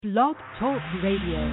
Blog Talk Radio.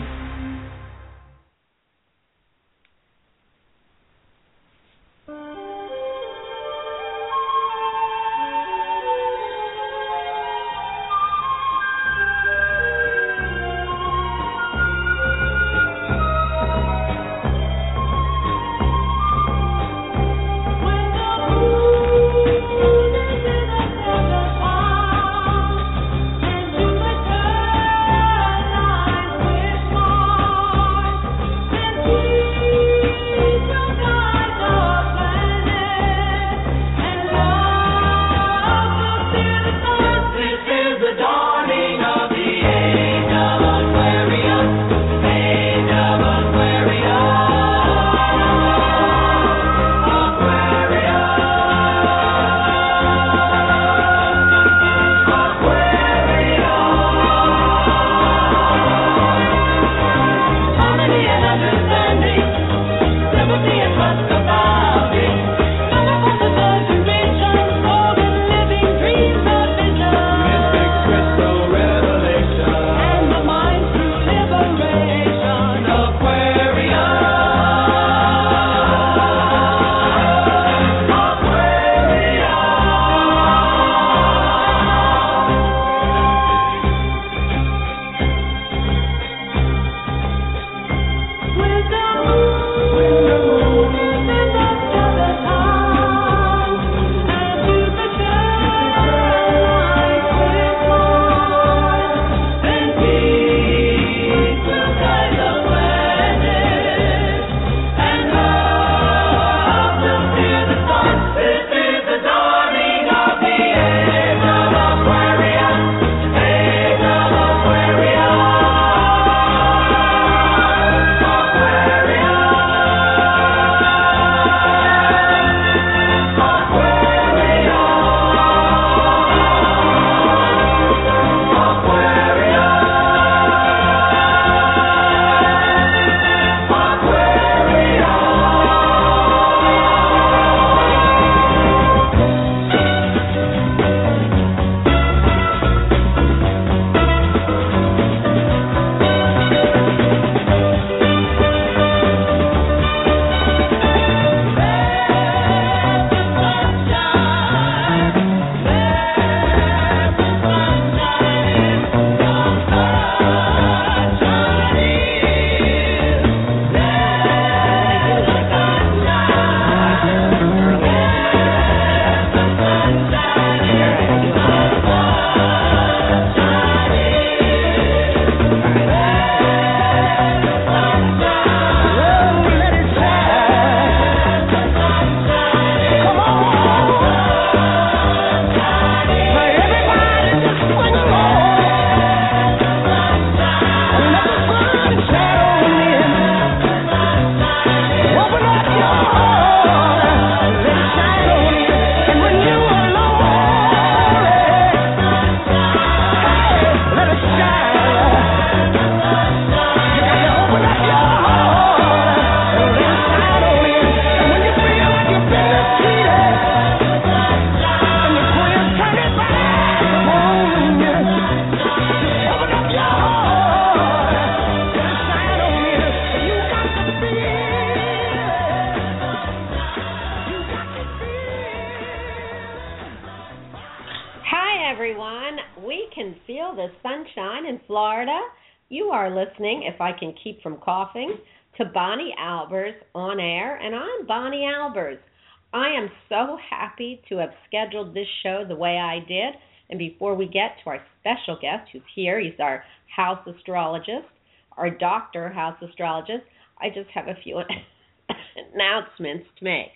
Listening, if I can keep from coughing, to Bonnie Albers on air, and I'm Bonnie Albers. I am so happy to have scheduled this show the way I did, and before we get to our special guest who's here, he's our house astrologist, our doctor house astrologist, I just have a few announcements to make.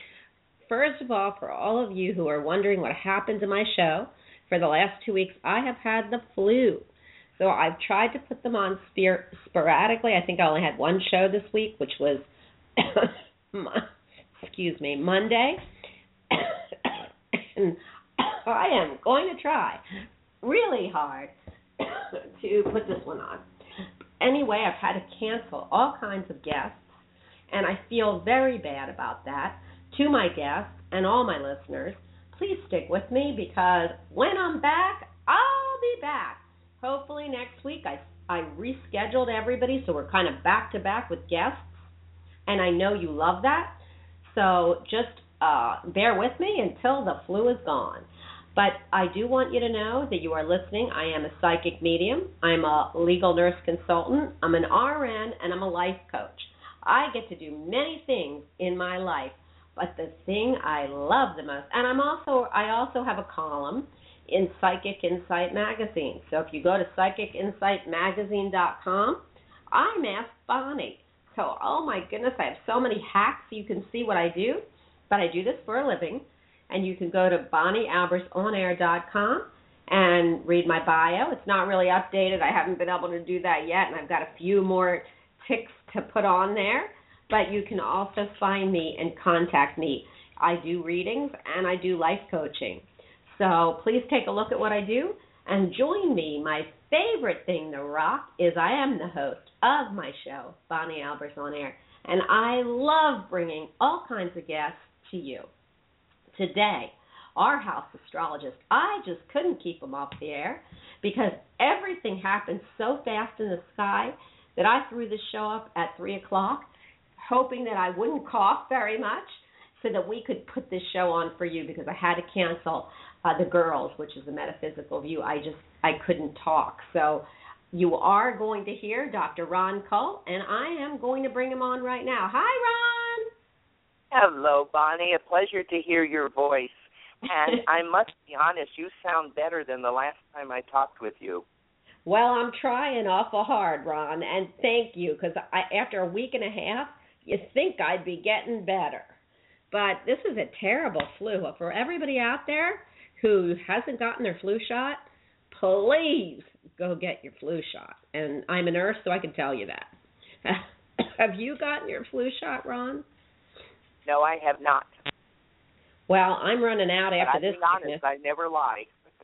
First of all, for all of you who are wondering what happened to my show, for the last 2 weeks I have had the flu. So I've tried to put them on sporadically. I think I only had one show this week, which was, Monday. And I am going to try really hard to put this one on. Anyway, I've had to cancel all kinds of guests, and I feel very bad about that. To my guests and all my listeners, please stick with me because when I'm back, I'll be back. Hopefully next week. I I rescheduled everybody, so we're kind of back-to-back with guests, and I know you love that. So just bear with me until the flu is gone. But I do want you to know that you are listening. I am a psychic medium. I'm a legal nurse consultant. I'm an RN, and I'm a life coach. I get to do many things in my life, but the thing I love the most, and I also have a column in Psychic Insight Magazine. So if you go to psychicinsightmagazine.com, I'm Ask Bonnie. So, oh my goodness, I have so many hacks. You can see what I do, but I do this for a living. And you can go to BonnieAlbersOnAir.com and read my bio. It's not really updated. I haven't been able to do that yet, and I've got a few more ticks to put on there. But you can also find me and contact me. I do readings, and I do life coaching. So please take a look at what I do and join me. My favorite thing to rock is I am the host of my show, Bonnie Albers on Air, and I love bringing all kinds of guests to you. Today, our house astrologist, I just couldn't keep him off the air because everything happened so fast in the sky that I threw the show up at 3 o'clock, hoping that I wouldn't cough very much so that we could put this show on for you because I had to cancel The Girls, which is a metaphysical view. I couldn't talk. So you are going to hear Dr. Ron Kull, and I am going to bring him on right now. Hi, Ron. Hello, Bonnie. A pleasure to hear your voice. And I must be honest, you sound better than the last time I talked with you. Well, I'm trying awful hard, Ron, and thank you, because after a week and a half, you think I'd be getting better. But this is a terrible flu. For everybody out there who hasn't gotten their flu shot, please go get your flu shot. And I'm a nurse, so I can tell you that. Have you gotten your flu shot, Ron? No, I have not. Well, I'm running out after this. But I'll be honest, I never lie.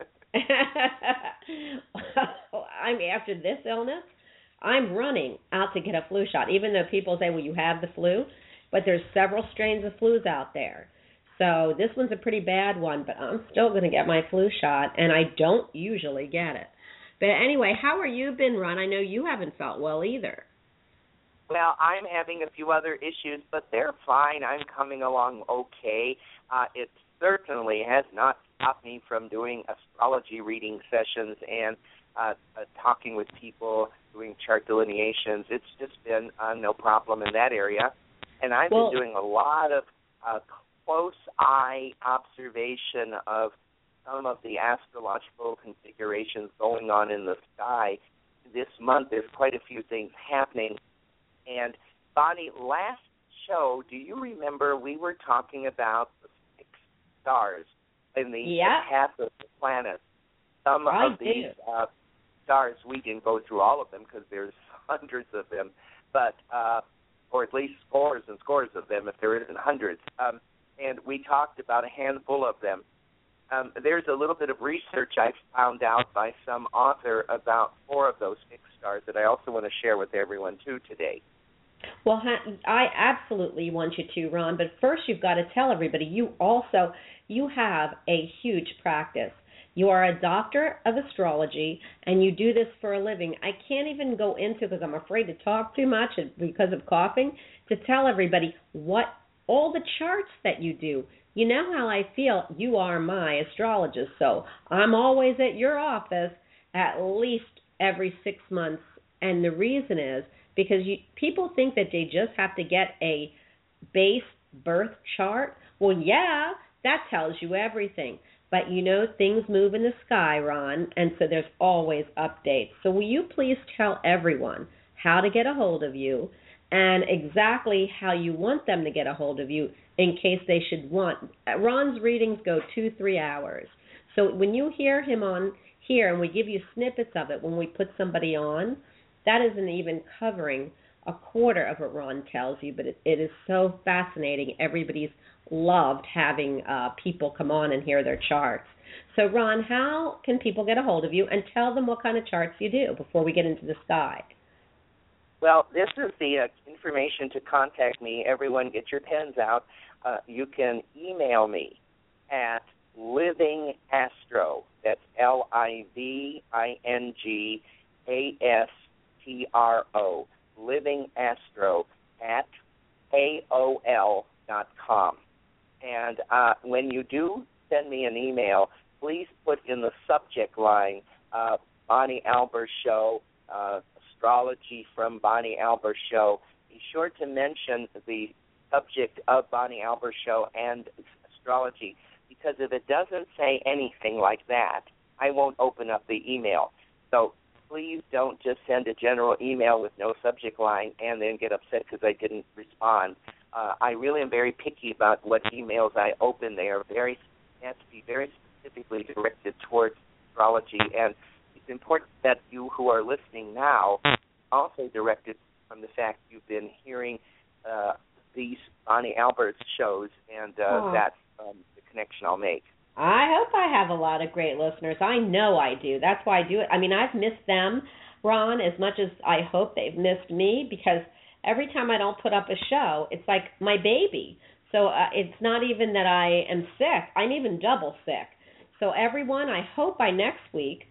After this illness, I'm running out to get a flu shot, even though people say, well, you have the flu, but there's several strains of flus out there. So this one's a pretty bad one, but I'm still going to get my flu shot, and I don't usually get it. But anyway, how are you been, Ron? I know you haven't felt well either. Well, I'm having a few other issues, but they're fine. I'm coming along okay. It certainly has not stopped me from doing astrology reading sessions and talking with people, doing chart delineations. It's just been no problem in that area. And I've been doing a lot of close eye observation of some of the astrological configurations going on in the sky. This month there's quite a few things happening. And, Bonnie, last show, do you remember we were talking about the 6 stars in the path of the planets? Some of these stars, we didn't go through all of them because there's hundreds of them, but or at least scores and scores of them if there isn't hundreds. And we talked about a handful of them. There's a little bit of research I found out by some author about 4 of those 6 stars that I also want to share with everyone, too, today. Well, I absolutely want you to, Ron, but first you've got to tell everybody you have a huge practice. You are a doctor of astrology, and you do this for a living. I can't even go into, because I'm afraid to talk too much because of coughing, to tell everybody what all the charts that you do. You know how I feel. You are my astrologist, so I'm always at your office at least every 6 months, and the reason is because people think that they just have to get a base birth chart. Well, yeah, that tells you everything. But, things move in the sky, Ron, and so there's always updates. So will you please tell everyone how to get a hold of you and exactly how you want them to get a hold of you in case they should want. Ron's readings go 2-3 hours. So when you hear him on here and we give you snippets of it when we put somebody on, that isn't even covering a quarter of what Ron tells you, but it is so fascinating. Everybody's loved having people come on and hear their charts. So, Ron, how can people get a hold of you, and tell them what kind of charts you do before we get into the sky? Well, this is the information to contact me. Everyone, get your pens out. You can email me at livingastro. That's LIVINGASTRO ASTRO, Living Astro, at AOL.com. And when you do send me an email, please put in the subject line Bonnie Albers Show, Astrology from Bonnie Albers Show. Be sure to mention the subject of Bonnie Albers Show and astrology, because if it doesn't say anything like that, I won't open up the email. So please don't just send a general email with no subject line and then get upset because I didn't respond. I really am very picky about what emails I open. They are have to be very specifically directed towards astrology, and it's important that you who are listening now also directed from the fact you've been hearing these Bonnie Albers shows, and that's the connection I'll make. I hope I have a lot of great listeners. I know I do. That's why I do it. I mean, I've missed them, Ron, as much as I hope they've missed me, because every time I don't put up a show, it's like my baby. So it's not even that I am sick. I'm even double sick. So everyone, I hope by next week,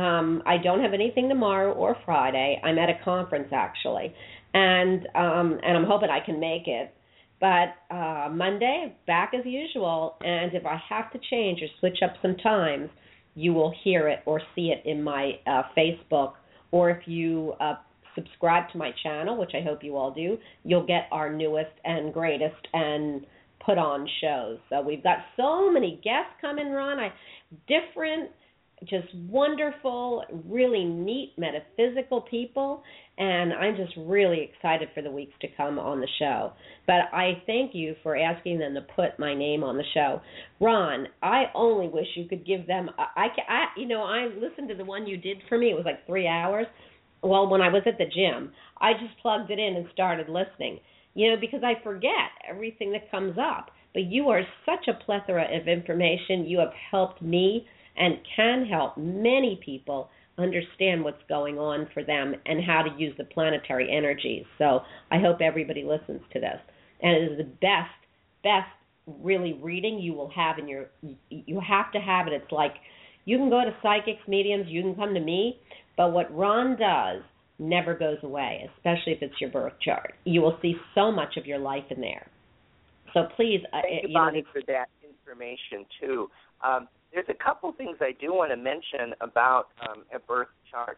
I don't have anything tomorrow or Friday. I'm at a conference, actually, and I'm hoping I can make it. But Monday, back as usual, and if I have to change or switch up some times, you will hear it or see it in my Facebook, or if you subscribe to my channel, which I hope you all do, you'll get our newest and greatest and put on shows. So we've got so many guests coming, Ron, different, just wonderful, really neat metaphysical people, and I'm just really excited for the weeks to come on the show. But I thank you for asking them to put my name on the show. Ron, I only wish you could give them, I listened to the one you did for me. It was like 3 hours. Well, when I was at the gym, I just plugged it in and started listening, because I forget everything that comes up. But you are such a plethora of information. You have helped me and can help many people understand what's going on for them and how to use the planetary energies. So I hope everybody listens to this. And it is the best really reading you will have you have to have it. It's like you can go to psychics, mediums, you can come to me, but what Ron does never goes away, especially if it's your birth chart. You will see so much of your life in there. So please. Thank you, Bonnie, for that information, too. There's a couple things I do want to mention about a birth chart.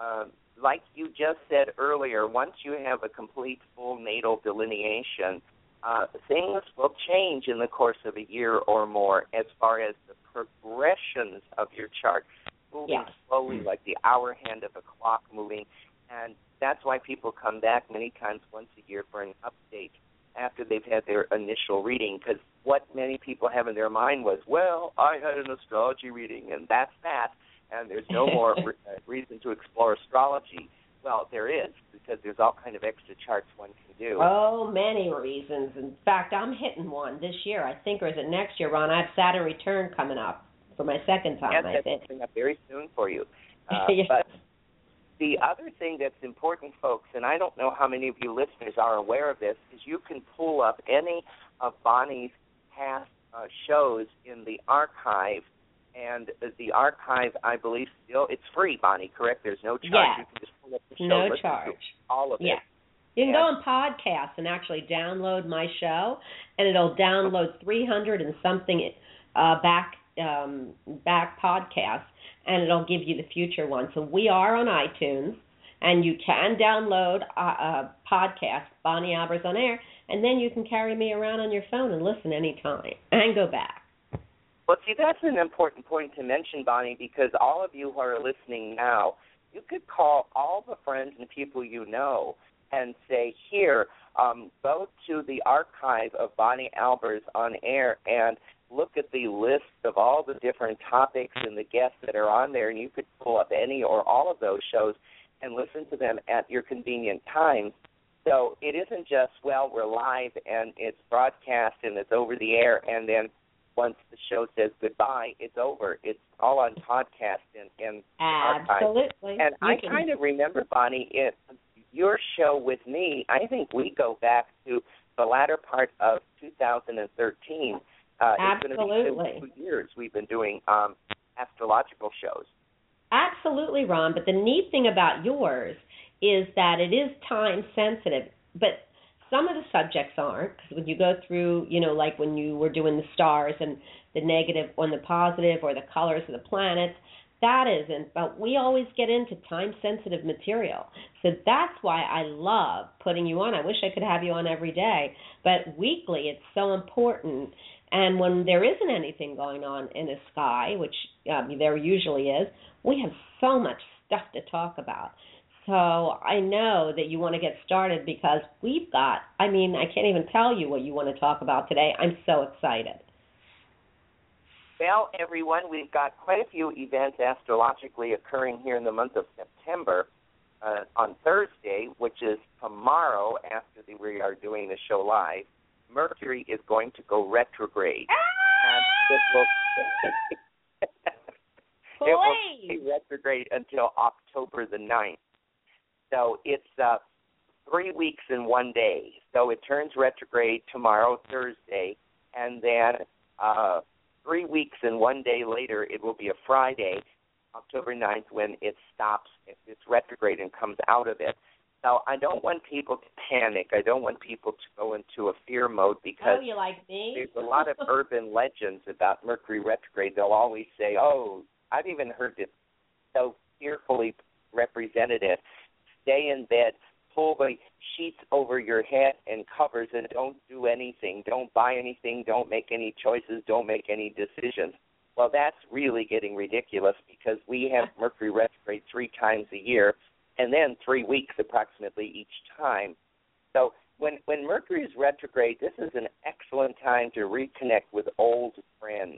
Like you just said earlier, once you have a complete full natal delineation, things will change in the course of a year or more as far as the progressions of your chart, moving slowly like the hour hand of a clock moving. And that's why people come back many times once a year for an update after they've had their initial reading, because what many people have in their mind was, well, I had an astrology reading, and that's that, and there's no more reason to explore astrology. Well, there is, because there's all kind of extra charts one can do. Oh, many reasons. In fact, I'm hitting one this year, I think, or is it next year, Ron? I have Saturn return coming up for my second time, I think. That's coming up very soon for you. But the other thing that's important, folks, and I don't know how many of you listeners are aware of this, is you can pull up any of Bonnie's past shows in the archive. And the archive, I believe, still, it's free, Bonnie, correct? There's no charge. Yeah. You can just pull up the show. No charge. All of it. You can go on podcasts and actually download my show, and it'll download 300 and something back podcasts, and it'll give you the future ones. So we are on iTunes, and you can download a podcast, Bonnie Albers on Air, and then you can carry me around on your phone and listen anytime and go back. Well, see, that's an important point to mention, Bonnie, because all of you who are listening now, you could call all the friends and people you know and say, here, go to the archive of Bonnie Albers on Air and look at the list of all the different topics and the guests that are on there, and you could pull up any or all of those shows and listen to them at your convenient time. So it isn't just, well, we're live and it's broadcast and it's over the air, and then once the show says goodbye, it's over. It's all on podcast and Absolutely. And I kind of remember, Bonnie, your show with me, I think we go back to the latter part of 2013. Absolutely. It's going to be 2 years we've been doing astrological shows. Absolutely, Ron. But the neat thing about yours is that it is time sensitive, but some of the subjects aren't, because when you go through, like when you were doing the stars and the negative and the positive, or the colors of the planets, that isn't. But we always get into time-sensitive material. So that's why I love putting you on. I wish I could have you on every day, but weekly it's so important. And when there isn't anything going on in the sky, which there usually is, we have so much stuff to talk about. So I know that you want to get started, because we've got, I can't even tell you what you want to talk about today. I'm so excited. Well, everyone, we've got quite a few events astrologically occurring here in the month of September. On Thursday, which is tomorrow after we are doing the show live, Mercury is going to go retrograde. And it will be retrograde until October the 9th. So it's 3 weeks in 1 day. So it turns retrograde tomorrow, Thursday, and then 3 weeks and 1 day later, it will be a Friday, October 9th, when it stops, it's retrograde and comes out of it. So I don't want people to panic. I don't want people to go into a fear mode, because you like me? There's a lot of urban legends about Mercury retrograde. They'll always say, I've even heard it so fearfully represented it. Stay in bed, pull the sheets over your head and covers, and don't do anything. Don't buy anything. Don't make any choices. Don't make any decisions. Well, that's really getting ridiculous, because we have Mercury retrograde 3 times a year, and then 3 weeks approximately each time. So when Mercury is retrograde, this is an excellent time to reconnect with old friends,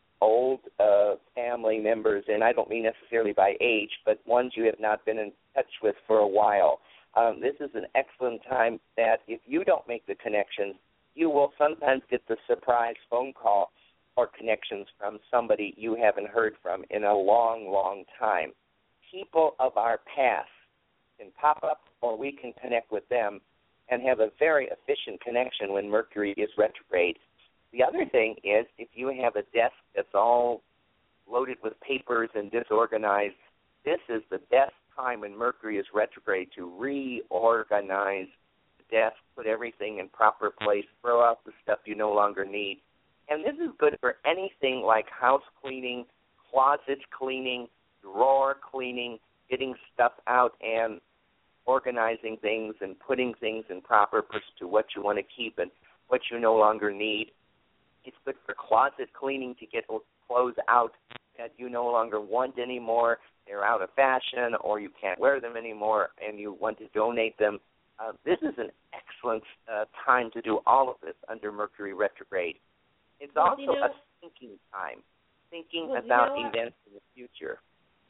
old family members, and I don't mean necessarily by age, but ones you have not been in touch with for a while. This is an excellent time that if you don't make the connections, you will sometimes get the surprise phone call or connections from somebody you haven't heard from in a long, long time. People of our past can pop up, or we can connect with them and have a very efficient connection when Mercury is retrograde. The other thing is, if you have a desk that's all loaded with papers and disorganized, this is the best time when Mercury is retrograde to reorganize the desk, put everything in proper place, throw out the stuff you no longer need. And this is good for anything like house cleaning, closet cleaning, drawer cleaning, getting stuff out and organizing things and putting things in proper place to what you want to keep and what you no longer need. It's good for closet cleaning, to get clothes out that you no longer want anymore. They're out of fashion, or you can't wear them anymore and you want to donate them. This is an excellent time to do all of this under Mercury retrograde. It's also a thinking time, thinking about events in the future.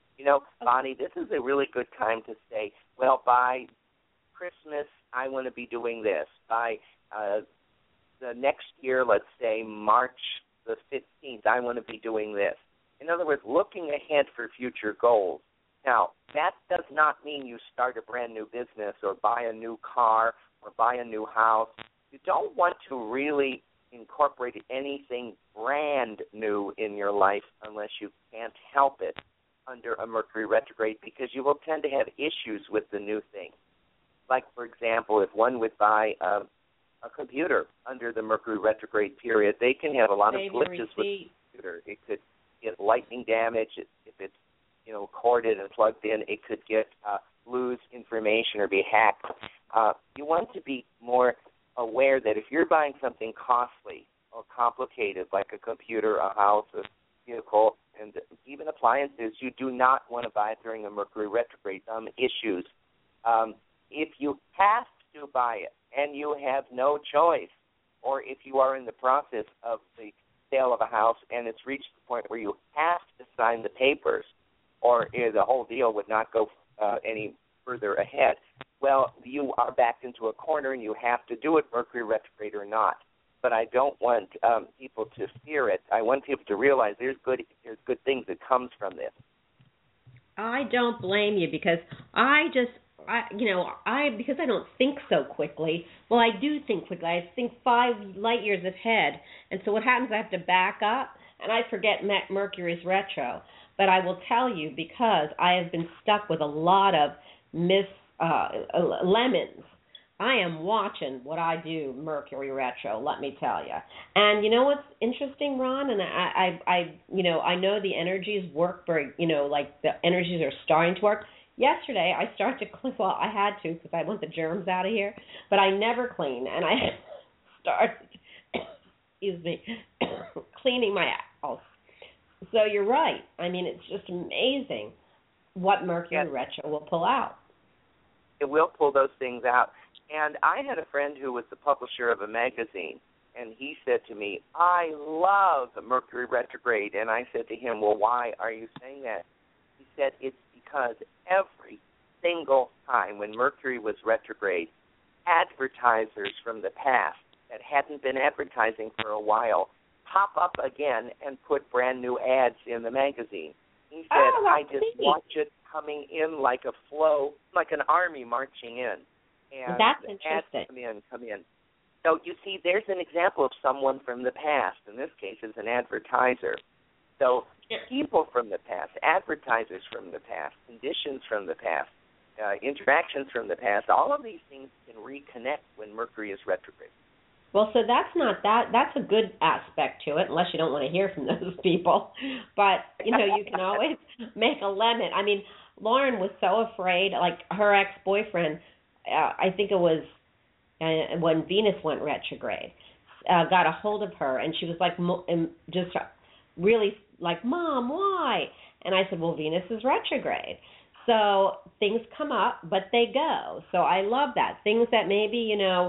Bonnie, this is a really good time to say, well, by Christmas, I want to be doing this. By the next year, let's say March the 15th, I want to be doing this. In other words, looking ahead for future goals. Now, that does not mean you start a brand new business or buy a new car or buy a new house. You don't want to really incorporate anything brand new in your life unless you can't help it under a Mercury retrograde, because you will tend to have issues with the new thing. Like, for example, if one would buy a computer under the Mercury retrograde period, they can have a lot of glitches with the computer. It could get lightning damage. If it's corded and plugged in, it could lose information or be hacked. You want to be more aware that if you're buying something costly or complicated, like a computer, a house, a vehicle, and even appliances, you do not want to buy it during a Mercury retrograde. Issues. If you have to buy it and you have no choice, or if you are in the process of the sale of a house and it's reached the point where you have to sign the papers, or the whole deal would not go any further ahead, well, you are backed into a corner and you have to do it, Mercury retrograde or not. But I don't want people to fear it. I want people to realize there's good things that comes from this. I don't blame you, because because I don't think so quickly. Well, I do think quickly. I think 5 light years ahead. And so what happens, I have to back up, and I forget Mercury's retro. But I will tell you, because I have been stuck with a lot of lemons. I am watching what I do, Mercury retro. Let me tell you. And you know what's interesting, Ron? And I know the energies work very, like the energies are starting to work. Yesterday, I started to clean. Well, I had to because I want the germs out of here, but I never clean, and I started, excuse me, cleaning my house. So you're right. I mean, it's just amazing what Mercury retro will pull out. It will pull those things out. And I had a friend who was the publisher of a magazine, and he said to me, I love Mercury retrograde. And I said to him, well, why are you saying that? He said, it's because every single time when Mercury was retrograde, advertisers from the past that hadn't been advertising for a while pop up again and put brand new ads in the magazine. He said, I just watch it coming in like a flow, like an army marching in. And that's interesting. interesting. Come in. So you see, there's an example of someone from the past. In this case, is an advertiser. So people from the past, advertisers from the past, conditions from the past, interactions from the past, all of these things can reconnect when Mercury is retrograde. Well, so that's a good aspect to it, unless you don't want to hear from those people. But, you can always make a lemon. I mean, Lauren was so afraid, like her ex-boyfriend, I think it was when Venus went retrograde, got a hold of her, and she was like, just really like, Mom, why? And I said, well, Venus is retrograde. So things come up, but they go. So I love that. Things that maybe,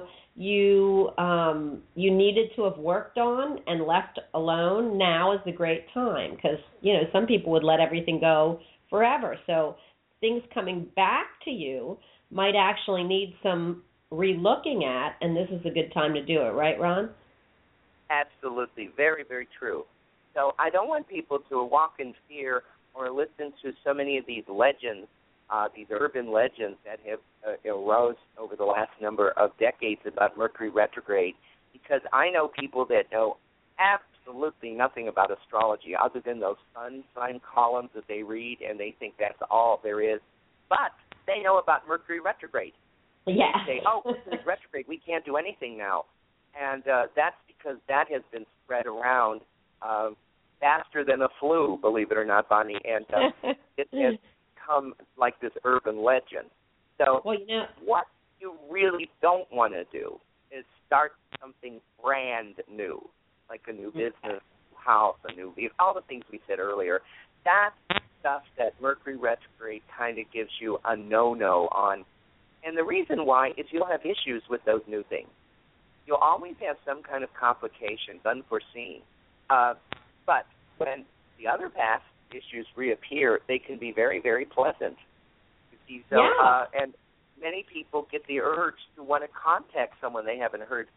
you needed to have worked on and left alone, now is the great time because, some people would let everything go forever. So things coming back to you might actually need some relooking at, and this is a good time to do it, right, Ron? Absolutely. Very, very true. So I don't want people to walk in fear or listen to so many of these legends, these urban legends that have arose over the last number of decades about Mercury retrograde, because I know people that know absolutely nothing about astrology other than those sun sign columns that they read, and they think that's all there is. But they know about Mercury retrograde. Yeah. They say, Mercury retrograde, we can't do anything now. And that's because that has been spread around faster than a flu, believe it or not, Bonnie. And it has become like this urban legend. So what you really don't want to do is start something brand new, like a new business, house, a new leaf, all the things we said earlier. That's stuff that Mercury retrograde kind of gives you a no-no on. And the reason why is you'll have issues with those new things. You'll always have some kind of complications, unforeseen. But when the other past issues reappear, they can be very, very pleasant. You see, so, and many people get the urge to want to contact someone they haven't heard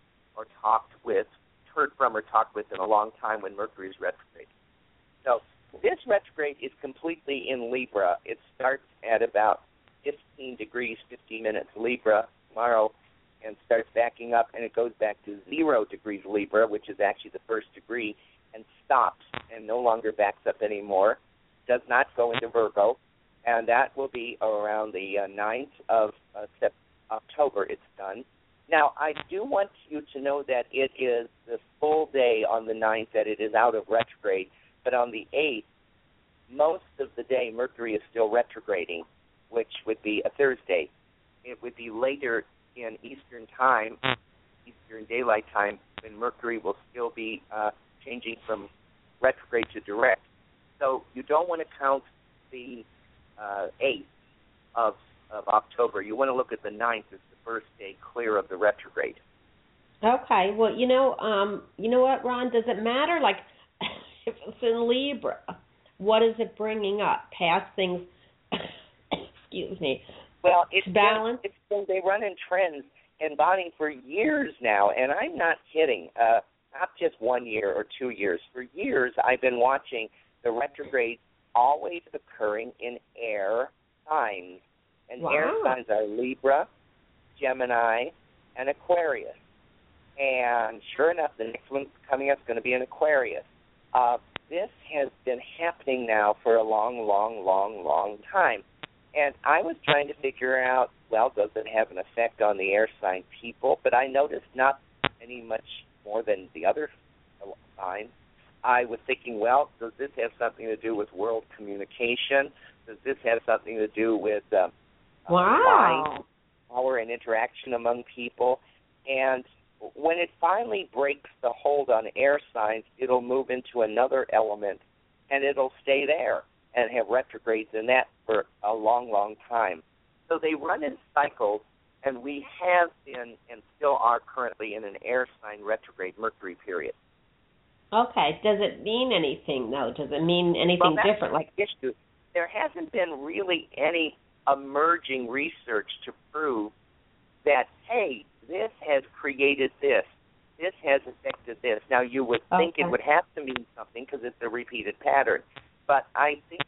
from or talked with in a long time when Mercury is retrograde. So this retrograde is completely in Libra. It starts at about 15 degrees, 15 minutes Libra tomorrow, and starts backing up, and it goes back to 0 degrees Libra, which is actually the first degree, and stops and no longer backs up anymore, does not go into Virgo, and that will be around the 9th of October it's done. Now, I do want you to know that it is the full day on the 9th that it is out of retrograde, but on the 8th, most of the day Mercury is still retrograding, which would be a Thursday. It would be later in Eastern time, Eastern Daylight Time, when Mercury will still be changing from retrograde to direct. So you don't want to count the 8th of October. You want to look at the 9th as the first day clear of the retrograde. Okay. Well, you know what, Ron? Does it matter? Like, if it's in Libra, what is it bringing up? Past things, excuse me. Well, it's balance. They run in trends and Bonnie for years now, and I'm not kidding. Not just 1 year or 2 years. For years, I've been watching the retrograde always occurring in air signs. And air signs are Libra, Gemini, and Aquarius. And sure enough, the next one coming up is going to be an Aquarius. This has been happening now for a long, long, long, long time. And I was trying to figure out, well, does it have an effect on the air sign people? But I noticed not any much more than the other signs. I was thinking, well, does this have something to do with world communication? Does this have something to do with mind, power, and interaction among people? And when it finally breaks the hold on air signs, it'll move into another element, and it'll stay there and have retrogrades in that for a long, long time. So they run in cycles, and we have been and still are currently in an air sign retrograde Mercury period. Okay. Does it mean anything, though? Does it mean anything different? Like issue. There hasn't been really any emerging research to prove that, hey, this has created this. This has affected this. Now, you would think it would have to mean something because it's a repeated pattern. But I think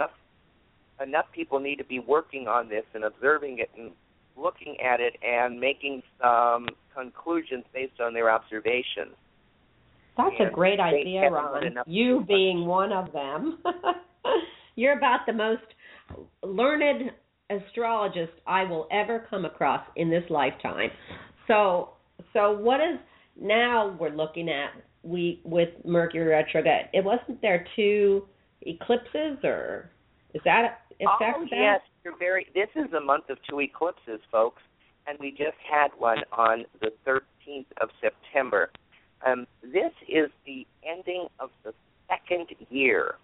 enough people need to be working on this and observing it and looking at it and making some conclusions based on their observations. That's a great idea, Ron. You being one of them. You're about the most learned astrologist I will ever come across in this lifetime. So what is now we're looking at with Mercury retrograde? It wasn't there 2 eclipses, or is that affect that? Yes, this is a month of 2 eclipses, folks, and we just had one on the 13th of September. This is the ending of the second year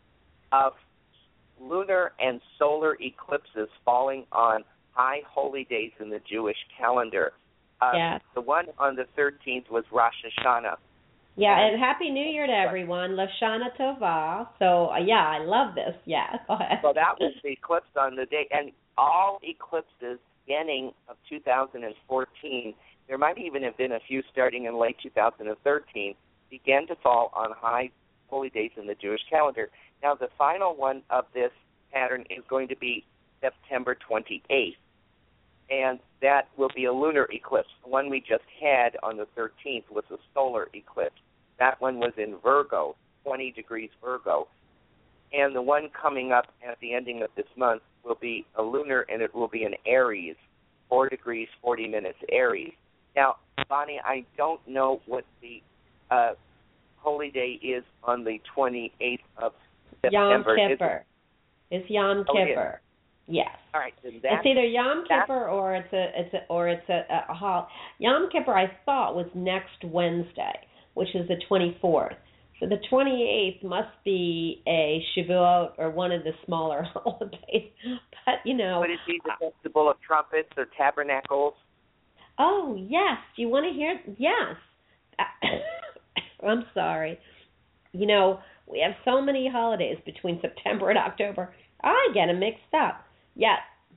of lunar and solar eclipses falling on high holy days in the Jewish calendar. Yes. The one on the 13th was Rosh Hashanah. Yeah, and Happy New Year to everyone. Lashana Tova. So, I love this. Yeah, go ahead. So that was the eclipse on the day. And all eclipses beginning of 2014, there might even have been a few starting in late 2013, began to fall on high holy days in the Jewish calendar. Now, the final one of this pattern is going to be September 28th, and that will be a lunar eclipse. The one we just had on the 13th was a solar eclipse. That one was in Virgo, 20 degrees Virgo. And the one coming up at the ending of this month will be a lunar, and it will be in Aries, 4 degrees, 40 minutes Aries. Now, Bonnie, I don't know what the holy day is on the 28th of September. Yom Kippur. It's Yom Kippur. Yes. All right. It's either Yom Kippur or it's a Yom Kippur. I thought was next Wednesday, which is the 24th. So the 28th must be a Shavuot or one of the smaller holidays. But would it be the Festival of Trumpets or Tabernacles? Oh yes. Do you want to hear? Yes. I'm sorry. We have so many holidays between September and October. I get them mixed up. Yes.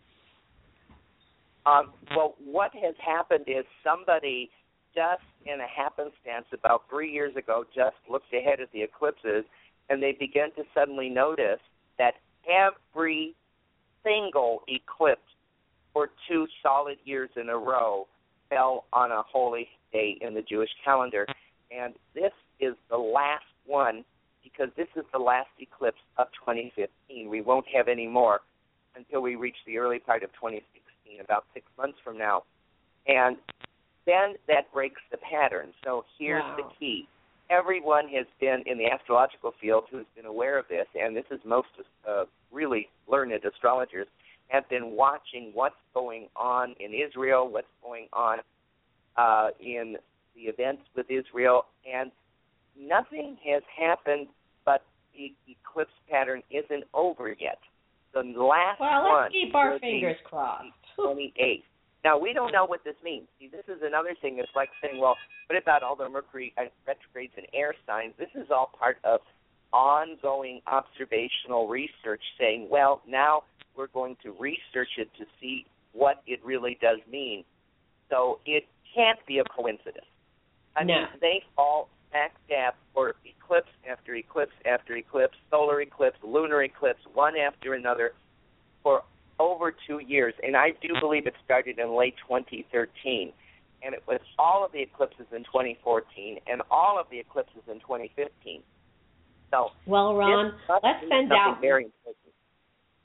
Well, what has happened is somebody just in a happenstance about 3 years ago just looked ahead at the eclipses, and they began to suddenly notice that every single eclipse for 2 solid years in a row fell on a holy day in the Jewish calendar. And this is the last one, because this is the last eclipse of 2015. We won't have any more until we reach the early part of 2016, about 6 months from now. And then that breaks the pattern. So here's the key. Everyone has been in the astrological field who's been aware of this, and this is most really learned astrologers, have been watching what's going on in Israel, what's going on in the events with Israel, and nothing has happened, but the eclipse pattern isn't over yet. The last one. Let's keep our fingers crossed. 28th. Now, we don't know what this means. See, this is another thing. It's like saying, well, what about all the Mercury retrogrades and air signs? This is all part of ongoing observational research saying, well, now we're going to research it to see what it really does mean. So it can't be a coincidence. I mean, they fall smack dab for eclipse after eclipse after eclipse, solar eclipse, lunar eclipse, one after another for over 2 years. And I do believe it started in late 2013. And it was all of the eclipses in 2014 and all of the eclipses in 2015. So, well, Ron, let's send out. Very important.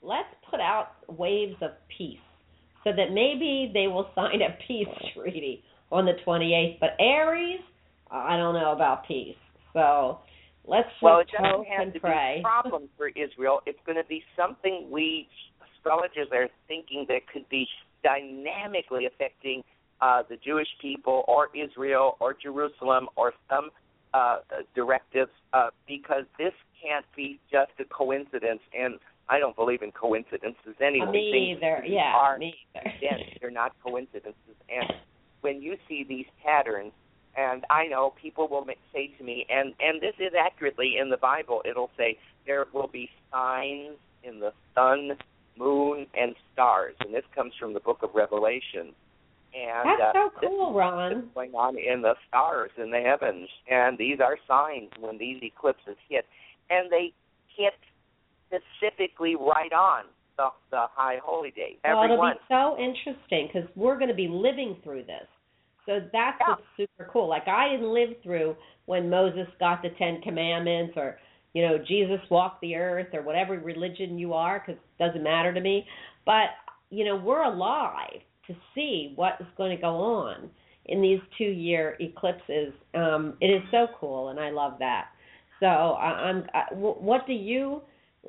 let's put out waves of peace so that maybe they will sign a peace treaty on the 28th. But Aries, I don't know about peace. So let's just it doesn't hope have and to pray. be a problem for Israel. It's going to be something we astrologers are thinking that could be dynamically affecting the Jewish people or Israel or Jerusalem or some directives because this can't be just a coincidence. And I don't believe in coincidences anyway. Me either. Yeah, me either. They're not coincidences. And when you see these patterns, and I know people will say to me, and this is accurately in the Bible, it'll say there will be signs in the sun, moon, and stars. And this comes from the book of Revelation. And that's so cool, this Ron. is going on in the stars in the heavens. And these are signs when these eclipses hit. And they hit specifically right on the high holy day. Well, it'll be so interesting because we're going to be living through this. So that's what's super cool. Like I didn't live through when Moses got the 10 Commandments or, Jesus walked the earth or whatever religion you are, because it doesn't matter to me. But, we're alive to see what is going to go on in these 2-year eclipses. It is so cool, and I love that. So what do you...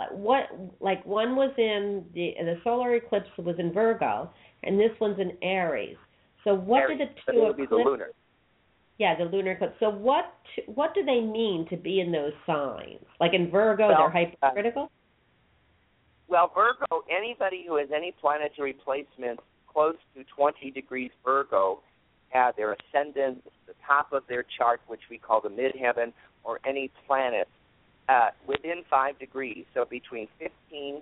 one was in the solar eclipse was in Virgo, and this one's in Aries. So what do the two eclipses? Be the lunar. Yeah, the lunar eclipse. So what do they mean to be in those signs? Like in Virgo, they're hypercritical? Well, Virgo, anybody who has any planetary placement close to 20 degrees Virgo, their ascendant, the top of their chart, which we call the midheaven, or any planet within 5 degrees, so between 15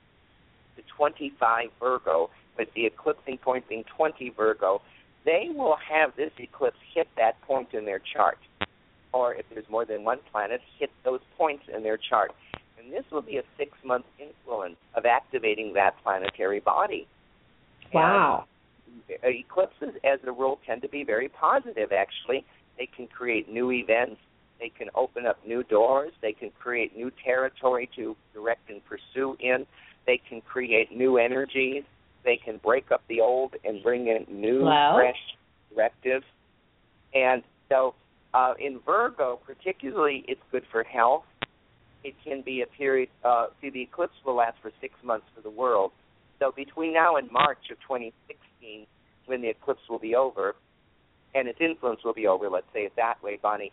to 25 Virgo, with the eclipsing point being 20 Virgo, they will have this eclipse hit that point in their chart. Or if there's more than one planet, hit those points in their chart. And this will be a 6-month influence of activating that planetary body. Wow. And eclipses, as a rule, tend to be very positive, actually. They can create new events. They can open up new doors. They can create new territory to direct and pursue in. They can create new energies. They can break up the old and bring in new, fresh directives. And so in Virgo, particularly, it's good for health. It can be a period, the eclipse will last for 6 months for the world. So between now and March of 2016, when the eclipse will be over, and its influence will be over, let's say it that way, Bonnie,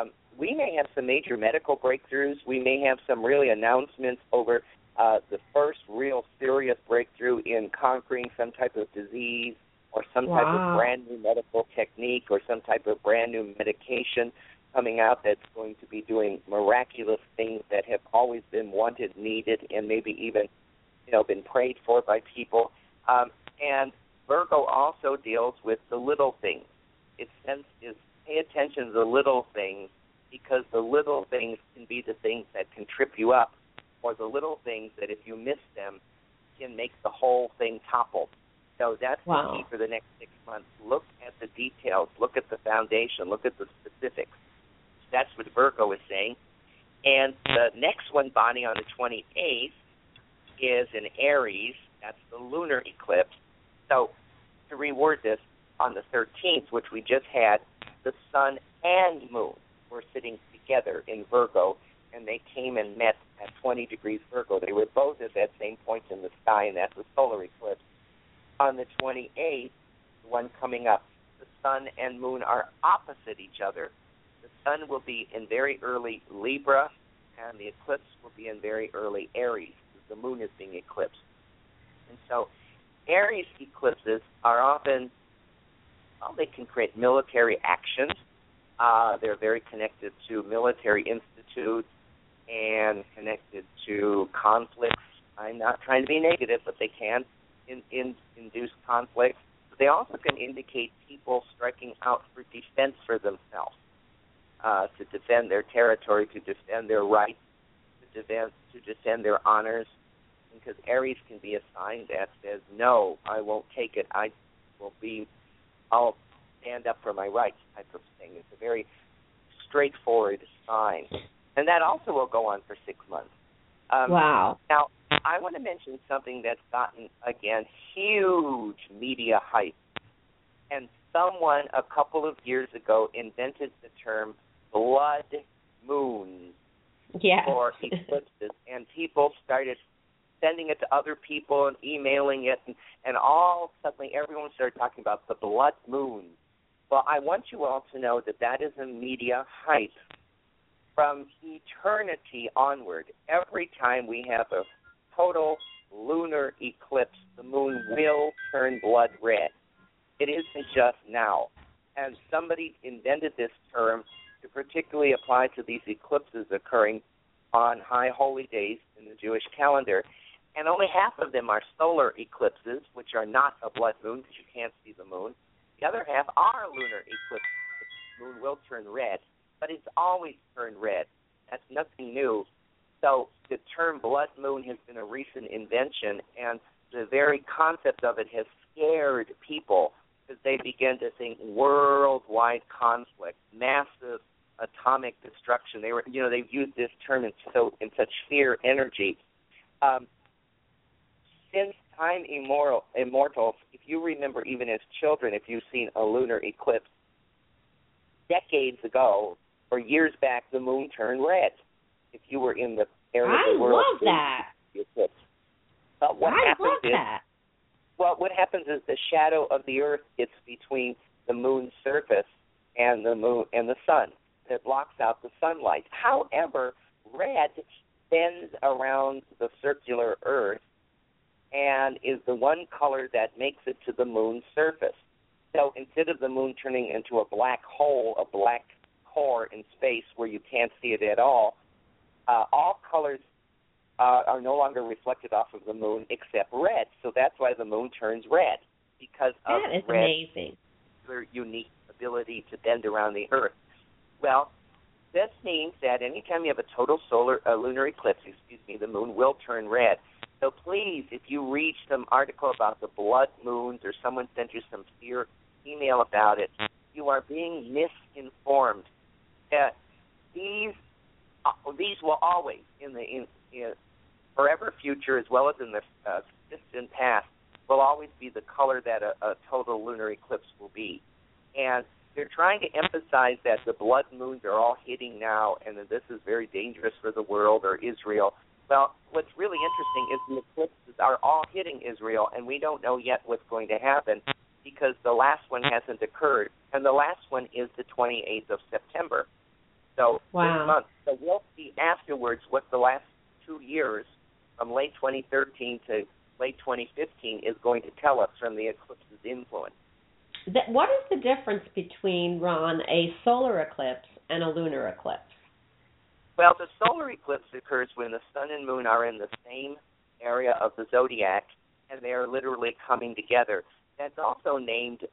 we may have some major medical breakthroughs. We may have some really announcements over the first real serious breakthrough in conquering some type of disease or some type of brand new medical technique or some type of brand new medication coming out that's going to be doing miraculous things that have always been wanted, needed, and maybe even, been prayed for by people. And Virgo also deals with the little things. Its sense is pay attention to the little things, because the little things can be the things that can trip you up, or the little things that if you miss them can make the whole thing topple. So that's the key for the next 6 months. Look at the details. Look at the foundation. Look at the specifics. That's what Virgo is saying. And the next one, Bonnie, on the 28th is in Aries. That's the lunar eclipse. So to reword this, on the 13th, which we just had, the sun and moon were sitting together in Virgo, and they came and met at 20 degrees Virgo. They were both at that same point in the sky, and that's the solar eclipse. On the 28th, the one coming up, the sun and moon are opposite each other. The sun will be in very early Libra, and the eclipse will be in very early Aries. The moon is being eclipsed. And so Aries eclipses are often, they can create military actions. They're very connected to military institutes and connected to conflicts. I'm not trying to be negative, but they can induce conflicts. They also can indicate people striking out for defense for themselves, to defend their territory, to defend their rights, to defend their honors. Because Aries can be a sign that says, no, I won't take it. I'll stand up for my rights type of thing. It's a very straightforward sign. And that also will go on for 6 months. Wow. Now, I want to mention something that's gotten, again, huge media hype. And someone a couple of years ago invented the term blood moons for eclipses. And people started sending it to other people and emailing it. And all suddenly everyone started talking about the blood moon. Well, I want you all to know that that is a media hype. From eternity onward, every time we have a total lunar eclipse, the moon will turn blood red. It isn't just now. And somebody invented this term to particularly apply to these eclipses occurring on high holy days in the Jewish calendar. And only half of them are solar eclipses, which are not a blood moon because you can't see the moon. The other half are lunar eclipses. The moon will turn red, but it's always turned red. That's nothing new. So the term blood moon has been a recent invention, and the very concept of it has scared people because they begin to think worldwide conflict, massive atomic destruction. They've used this term in such fear energy. Since time immortal, if you remember, even as children, if you've seen a lunar eclipse, decades ago or years back, the moon turned red. If you were in the area of the world, I love that. Eclipse. But what happens is the shadow of the Earth gets between the moon's surface and the moon and the sun. It blocks out the sunlight. However, red bends around the circular Earth and is the one color that makes it to the moon's surface. So instead of the moon turning into a black hole, a black core in space where you can't see it at all colors are no longer reflected off of the moon except red. So that's why the moon turns red, because of that is red, amazing. their unique ability to bend around the Earth. Well, this means that anytime you have a total lunar eclipse, the moon will turn red. So please, if you read some article about the blood moons or someone sent you some fear email about it, you are being misinformed. These will always, in the forever future as well as in the distant past, will always be the color that a total lunar eclipse will be. And they're trying to emphasize that the blood moons are all hitting now and that this is very dangerous for the world or Israel. Well, what's really interesting is the eclipses are all hitting Israel, and we don't know yet what's going to happen because the last one hasn't occurred, and the last one is the 28th of September. So this month. So we'll see afterwards what the last 2 years, from late 2013 to late 2015, is going to tell us from the eclipse's influence. What is the difference between, Ron, a solar eclipse and a lunar eclipse? Well, the solar eclipse occurs when the sun and moon are in the same area of the zodiac, and they are literally coming together. That's also named,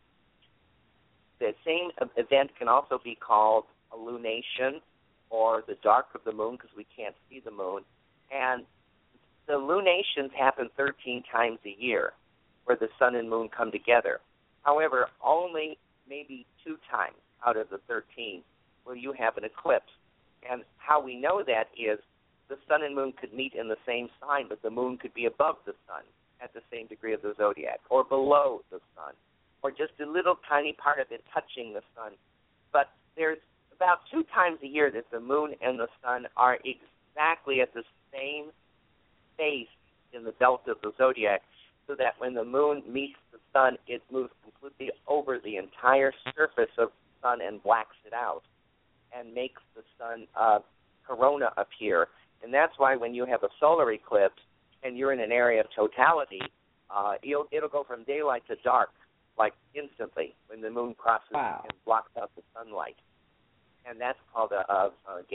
the same event can also be called a lunation or the dark of the moon because we can't see the moon. And the lunations happen 13 times a year where the sun and moon come together. However, only maybe 2 times out of the 13 will you have an eclipse. And how we know that is the sun and moon could meet in the same sign, but the moon could be above the sun at the same degree of the zodiac, or below the sun, or just a little tiny part of it touching the sun. But there's about 2 times a year that the moon and the sun are exactly at the same space in the belt of the zodiac, so that when the moon meets the sun, it moves completely over the entire surface of the sun and blacks it out and makes the sun corona appear. And that's why when you have a solar eclipse and you're in an area of totality, it'll go from daylight to dark, like instantly, when the moon crosses and blocks out the sunlight. And that's called, a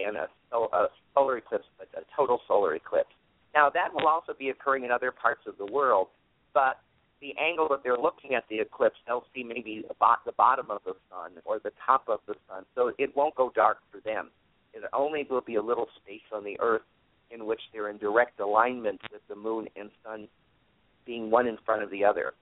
solar eclipse, a total solar eclipse. Now, that will also be occurring in other parts of the world, but the angle that they're looking at the eclipse, they'll see maybe the bottom of the sun or the top of the sun, so it won't go dark for them. It only will be a little space on the Earth in which they're in direct alignment with the moon and sun being one in front of the other.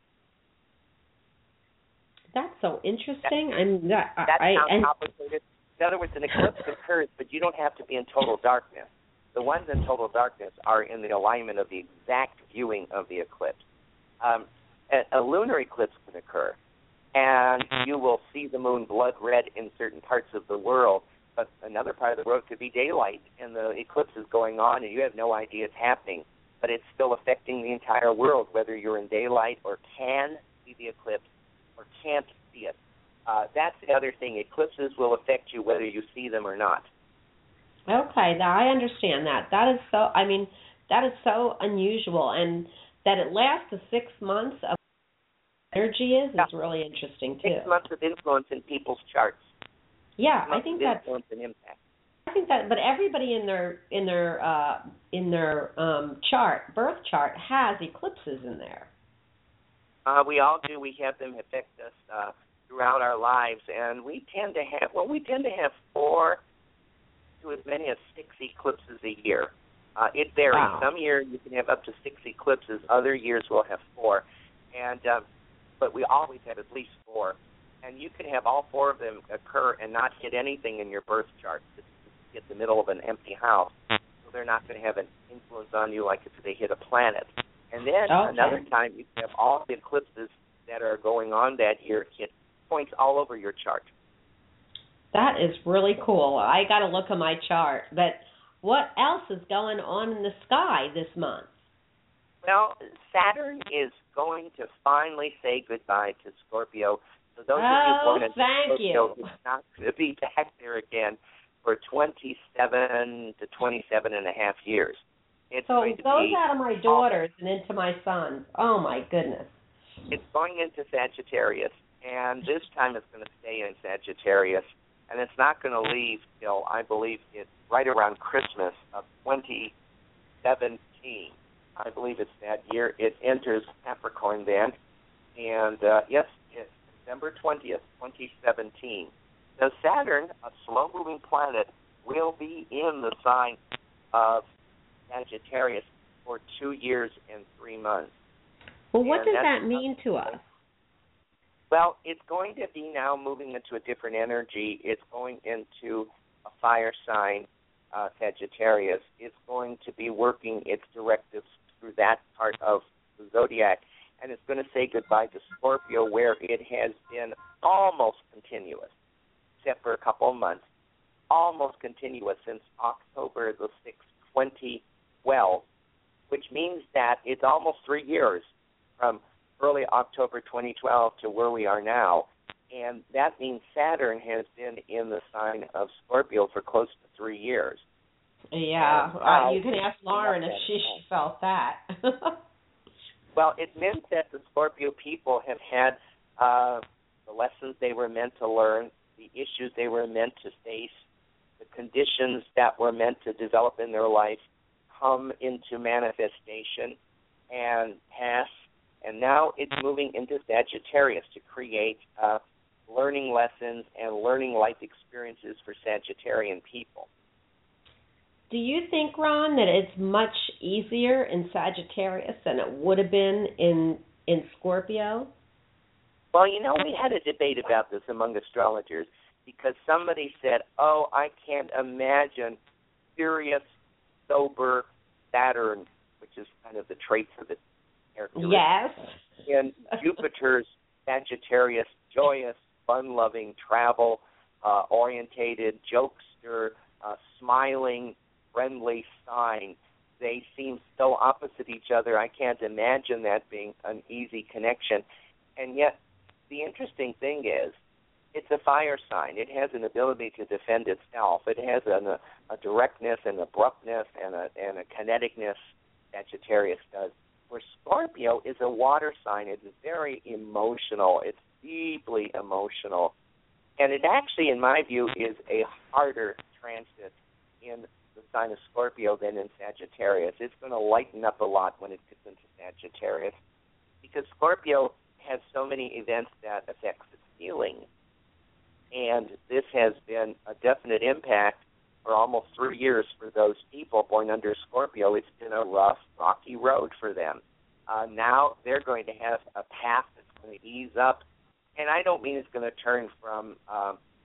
That's so interesting. That sounds complicated. In other words, an eclipse occurs, but you don't have to be in total darkness. The ones in total darkness are in the alignment of the exact viewing of the eclipse. A lunar eclipse can occur, and you will see the moon blood red in certain parts of the world, but another part of the world could be daylight, and the eclipse is going on, and you have no idea it's happening, but it's still affecting the entire world, whether you're in daylight or can see the eclipse or can't see it. That's the other thing. Eclipses will affect you whether you see them or not. Okay, now I understand that. That is so unusual, and that it lasts the 6 months of energy is really interesting too. 6 months of influence in people's charts. Yeah, I think that's influence and impact. I think that, but everybody in their chart, birth chart, has eclipses in there. We all do. We have them affect us throughout our lives, and we tend to have 4 to as many as 6 eclipses a year. It varies. Wow. Some years you can have up to 6 eclipses. Other years we'll have 4, but we always have at least 4. And you can have all 4 of them occur and not hit anything in your birth chart. It's hit the middle of an empty house, so they're not going to have an influence on you like if they hit a planet. And then another time you can have all the eclipses that are going on that year hit points all over your chart. That is really cool. I got to look at my chart. But what else is going on in the sky this month? Well, Saturn is going to finally say goodbye to Scorpio. So those of you born in Scorpio, it's not going to be back there again for 27 to 27 and a half years. So it goes out of my daughters and into my sons. Oh, my goodness. It's going into Sagittarius, and this time it's going to stay in Sagittarius, and it's not going to leave till, I believe, it's right around Christmas of 2017. I believe it's that year. It enters Capricorn then, and yes, it's December 20th, 2017. Now, Saturn, a slow-moving planet, will be in the sign of Sagittarius for 2 years and 3 months. Well, what does that mean to us? Well, it's going to be now moving into a different energy. It's going into a fire sign, Sagittarius. It's going to be working its directives through that part of the zodiac, and it's going to say goodbye to Scorpio, where it has been almost continuous, except for a couple of months, almost continuous since October the 6th, 2012, which means that it's almost 3 years from early October 2012 to where we are now. And that means Saturn has been in the sign of Scorpio for close to 3 years. Yeah, you can ask Lauren if she felt that. Well, it meant that the Scorpio people have had the lessons they were meant to learn, the issues they were meant to face, the conditions that were meant to develop in their life come into manifestation and pass. And now it's moving into Sagittarius to create learning lessons and learning life experiences for Sagittarian people. Do you think, Ron, that it's much easier in Sagittarius than it would have been in Scorpio? Well, you know, we had a debate about this among astrologers because somebody said, oh, I can't imagine serious, sober Saturn, which is kind of the traits of the characteristic. Yes. And Jupiter's Sagittarius, joyous, fun-loving, travel-orientated, jokester, smiling, friendly sign. They seem so opposite each other. I can't imagine that being an easy connection. And yet, the interesting thing is, it's a fire sign. It has an ability to defend itself. It has a directness and abruptness and a kineticness, Sagittarius does. Where Scorpio is a water sign. It's very emotional. It's deeply emotional. And it actually, in my view, is a harder transit in the sign of Scorpio than in Sagittarius. It's going to lighten up a lot when it gets into Sagittarius because Scorpio has so many events that affects its feeling. And this has been a definite impact for almost 3 years for those people born under Scorpio. It's been a rough, rocky road for them. Now they're going to have a path that's going to ease up. And I don't mean it's going to turn from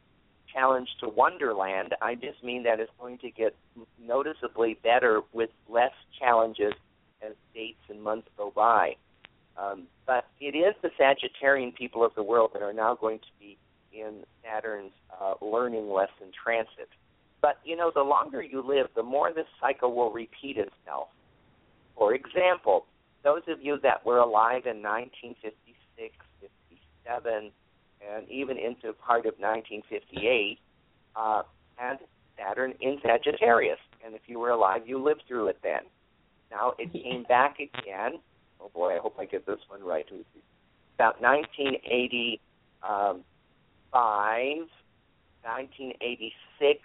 challenge to Wonderland. I just mean that it's going to get noticeably better with less challenges as dates and months go by. But it is the Sagittarian people of the world that are now going to be in Saturn's learning lesson transit. But, the longer you live, the more this cycle will repeat itself. For example, those of you that were alive in 1956, 57, and even into part of 1958, had Saturn in Sagittarius. And if you were alive, you lived through it then. Now it came back again. Oh, boy, I hope I get this one right. About 1985, 1986,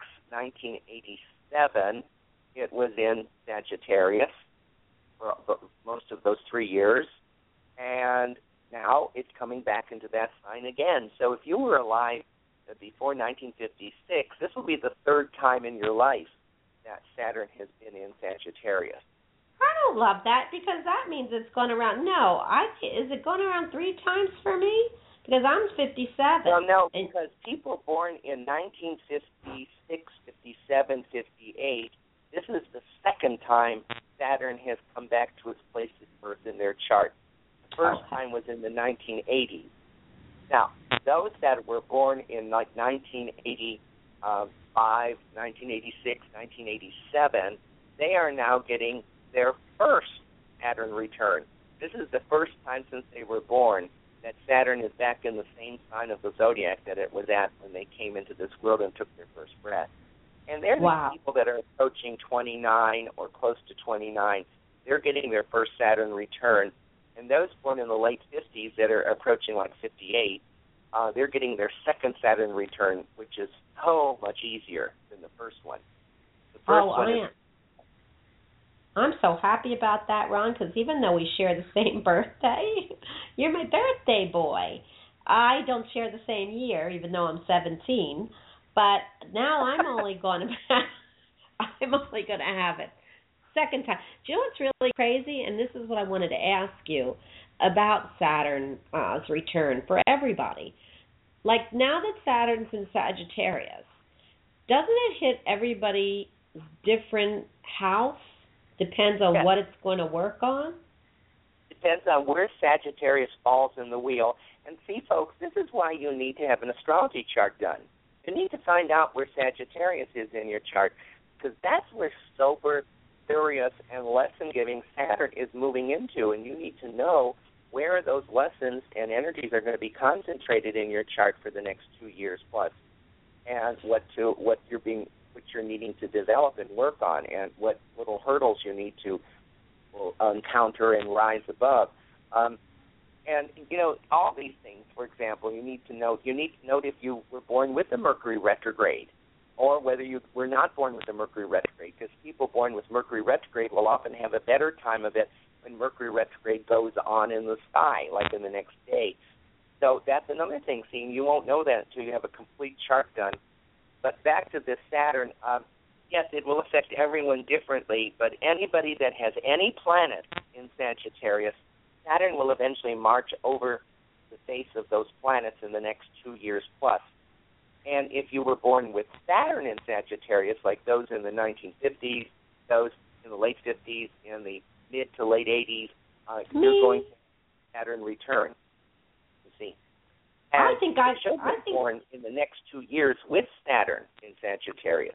1987, it was in Sagittarius for most of those 3 years. And now it's coming back into that sign again. So if you were alive before 1956, this will be the third time in your life that Saturn has been in Sagittarius. I don't love that because that means it's going around. No, is it going around 3 times for me? Because I'm 57. Well, no, because people born in 1956, 57, 58, this is the second time Saturn has come back to its place of birth in their chart. The first time was in the 1980s. Now, those that were born in like 1985, 1986, 1987, they are now getting their first Saturn return. This is the first time since they were born that Saturn is back in the same sign of the zodiac that it was at when they came into this world and took their first breath. And they're the people that are approaching 29 or close to 29. They're getting their first Saturn return. And those born in the late 50s that are approaching like 58, they're getting their second Saturn return, which is so much easier than the first one. The first I'm so happy about that, Ron, because even though we share the same birthday, you're my birthday boy. I don't share the same year, even though I'm 17. But now I'm only going to have it second time. Do you know what's really crazy? And this is what I wanted to ask you about Saturn's return for everybody. Like now that Saturn's in Sagittarius, doesn't it hit everybody's different house? Depends on what it's going to work on? Depends on where Sagittarius falls in the wheel. And see, folks, this is why you need to have an astrology chart done. You need to find out where Sagittarius is in your chart, because that's where sober, serious, and lesson-giving Saturn is moving into, and you need to know where those lessons and energies are going to be concentrated in your chart for the next 2 years plus, and what you're needing to develop and work on, and what little hurdles you need to encounter and rise above. And, all these things, for example, you need to note if you were born with the Mercury retrograde or whether you were not born with the Mercury retrograde, because people born with Mercury retrograde will often have a better time of it when Mercury retrograde goes on in the sky, like in the next day. So that's another thing, you won't know that until you have a complete chart done. But back to this Saturn, yes, it will affect everyone differently, but anybody that has any planet in Sagittarius, Saturn will eventually march over the face of those planets in the next 2 years plus. And if you were born with Saturn in Sagittarius, like those in the 1950s, those in the late 50s, in the mid to late 80s, you're going to have Saturn return, you see. And I think born in the next 2 years with Saturn in Sagittarius.